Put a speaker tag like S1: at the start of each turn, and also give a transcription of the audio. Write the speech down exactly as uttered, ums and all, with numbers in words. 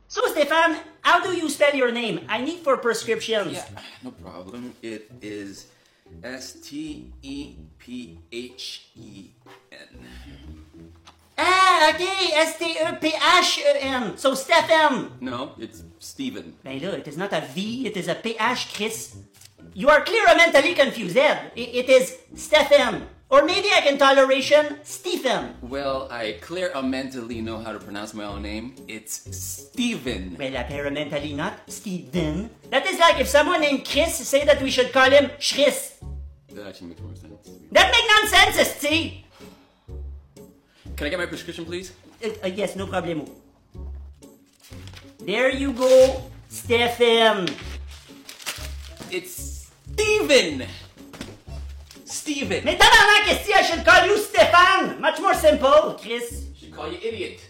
S1: So, Stefan, how do you spell your name? I need for prescriptions.
S2: Yeah, no problem. It is S T E P H E N.
S1: Ah, okay, S T E P H E N. So, Stefan.
S2: No, it's Steven.
S1: Ben là, it is not a V, it is a P H, Chris. You are clearly mentally confused. It, it is Stefan. Or maybe I can toleration Stephen.
S2: Well, I clear mentally know how to pronounce my own name. It's Steven.
S1: Well, apparently not Steven. That is like if someone named Chris say that we should call him Chris.
S2: That actually makes more sense.
S1: That make nonsense, see?
S2: Can I get my prescription, please?
S1: Uh, uh, yes, no problemo. There you go, Stefan.
S2: It's Steven! Steven!
S1: Mais tabarnak, I should call you Stefan! Much more simple, Chris.
S2: Should call you idiot.